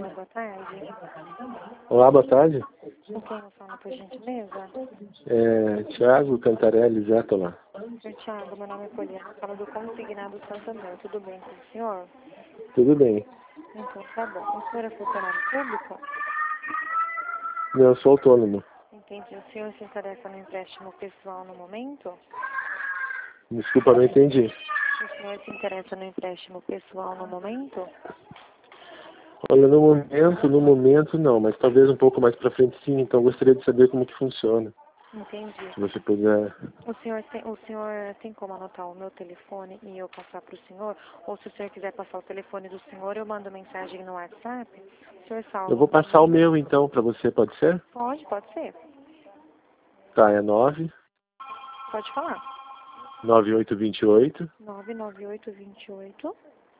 Olá, boa tarde. Olá, boa tarde. Com quem eu falo, por gentileza? Thiago Cantarelli, Zétola. Senhor Thiago, meu nome é Poliana, falo do Consignado Santander. Tudo bem com o senhor? Tudo bem. Então, tá bom. O senhor é funcionário público? Não, eu sou autônomo. Entendi. O senhor se interessa no empréstimo pessoal no momento? Desculpa, não entendi. O senhor se interessa no empréstimo pessoal no momento? Olha, no momento não, mas talvez um pouco mais pra frente sim, então eu gostaria de saber como que funciona. Entendi. Se você puder. O senhor tem como anotar o meu telefone e eu passar para o senhor? Ou se o senhor quiser passar o telefone do senhor, eu mando mensagem no WhatsApp? O senhor salva Eu vou passar o meu então pra você, pode ser? Pode ser. Tá, é 9 Pode falar. 9828 99828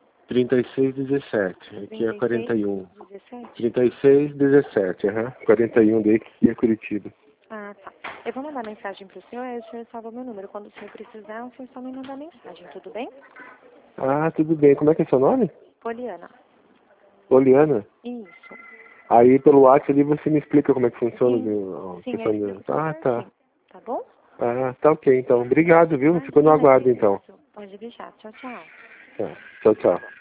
3617. Aqui é 41. 17? 3617, aham. 41 daí que é Curitiba. Ah, tá. Eu vou mandar mensagem para o senhor, aí o senhor salva o meu número. Quando o senhor precisar, o senhor só me manda mensagem, tudo bem? Ah, tudo bem. Como é que é seu nome? Poliana. Poliana? Isso. Aí pelo WhatsApp ali você me explica como é que funciona a Sim, eu questão explico tudo Ah, tá. certinho. Tá bom? Ah, tá ok então. Obrigado, viu? Fico no Imagina, que aguardo então. isso. Pode deixar. Tchau, tchau. Tá. Tchau, tchau.